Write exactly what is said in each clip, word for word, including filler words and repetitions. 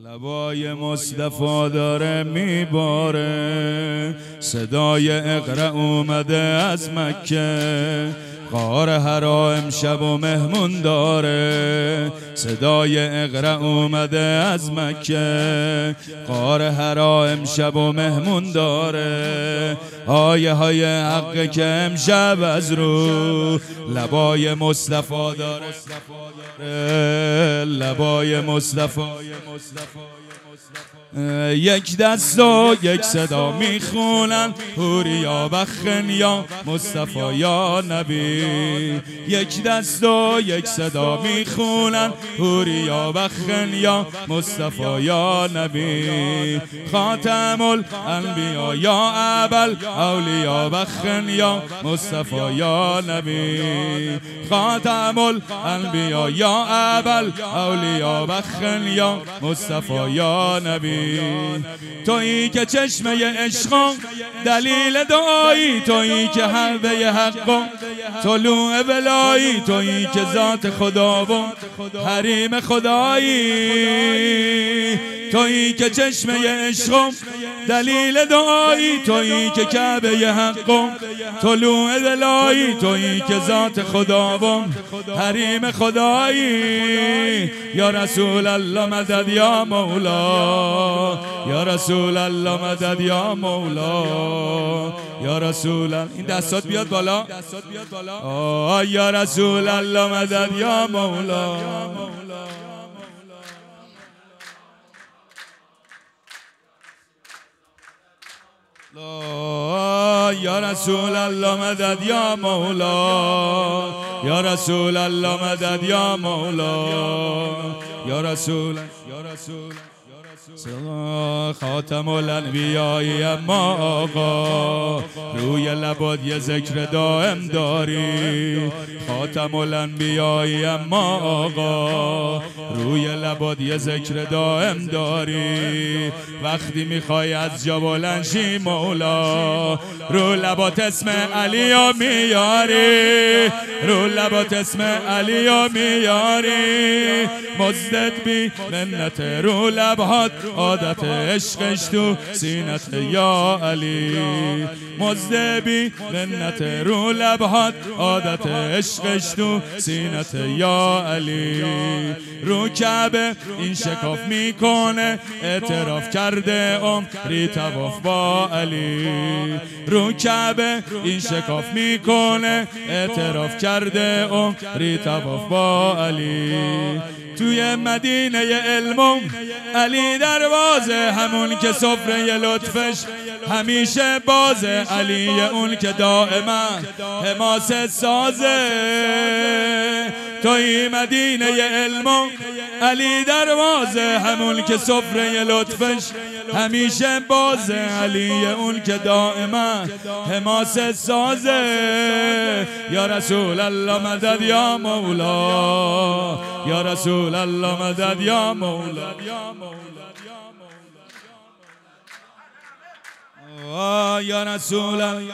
لبای مصطفی داره میباره، صدای اقرا اومده از مکه. غار حرا امشب و مهمون داره، صدای اقرا اومده از مکه. غار حرا امشب و مهمون داره، آیه های حق که امشب از رو لبای مصطفی داره. لبای مصطفی یک دست و یک صدا میخونن، حوریا و خنیا مصطفی یا نبی. یک دست و یک صدا میخونن، حوریا و خنیا مصطفی یا نبی. خاتم الانبیا یا ابل اولیا و خنیا مصطفی یا نبی. خاتم الانبیا یا ابل اولیا و خنیا مصطفی یا نبی. تویی که چشمه عشق، دلیل دعایی، تویی که حلبه حق، طلوع ولایی، تویی که ذات خدا و حریم خدایی. تویی که چشمه عشق، دلیل دعایی، تویی که کعبه حق، طلوع ولایی، تویی که ذات خدا و حریم خدایی. یا رسول الله مدد یا مولا، یا رسول الله مدد یا مولا، یا رسول الله. این دستات بیاد بالا. آه یا رسول الله مدد یا مولا. یا رسول الله مدد یا مولا، یا رسول الله مدد یا مولا، یا رسول یا رسول خاتم الانبیایی. اما آقا روی لبات یه ذکر دائم داری. خاتم الانبیایی اما آقا روی لبات یه ذکر دائم داری. وقتی میخوای از جا بلند شی مولا، رو لبات اسم علی و میاری، رو لبات اسم علی و میاری. مزدد بی منت رو لبات، عادت عشقش تو سینت یا علی. مزدبی منت رو لبهات، عادت عشقش تو سینت یا علی. رو کعبه این شکاف میکنه، اعتراف کرده عمری طواف با علی. رو کعبه این شکاف میکنه، اعتراف کرده عمری طواف با علی. توی مدینه علم علی دروازه، همون که سفره لطفش همیشه بازه. علی اون که دائما حماسه سازه. توی مدینه علم علی دروازه، همون که سفره لطفش همیشه بازه. علی اون که دائما حماسه سازه. یا رسول الله مدد یا مولا، یا رسول الله مدد یا مولا. یا رسول الله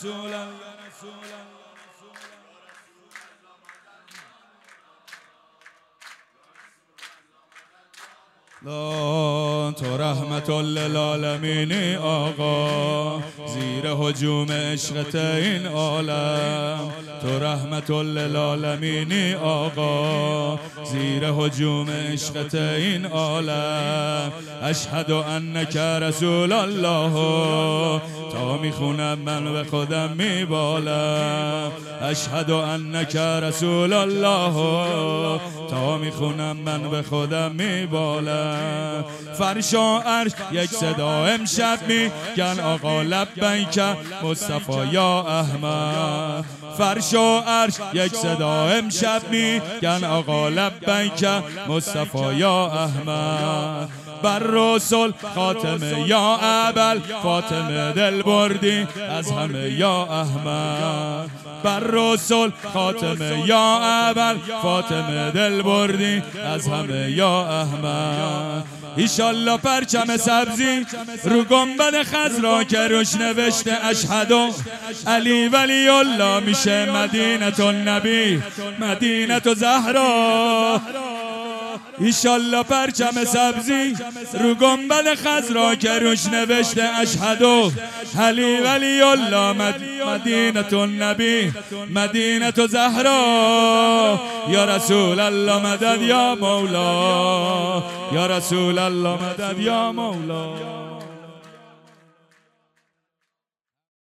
تو رحمت للعالمین آقا، زیر هجوم عشقت این عالم. تو رحمت للعالمین آقا، زیر هجوم عشقت این عالم. اشهد انک رسول الله، تا میخونم من به خودم میبالم. اشهد انک رسول الله، تا میخونم من به خودم میبالم. فرش و عرش یک صدا امشب میگن آقا لبیک مصطفی یا احمد. فرش و عرش یک صدا امشب میگن آقا لبیک مصطفی یا احمد. بر رسول خاتمه یا ابل، فاطمه دل بردی از همه یا احمد. بر رسول خاتمه یا ابل، فاطمه دل بردی از همه یا احمد. ایشالله پرچم سبزی رو گنبد خضرا که روش نوشته اشهدو علی ولی الله میشه مدینه النبی، مدینه زهرا. ایشالله پرچم سبزی رو گنبد خضرا که روش نوشته اشهدو علی ولی الله مدینه النبی مدینه زهرا یا رسول الله مدد یا مولا یا رسول الله مدد یا مولا.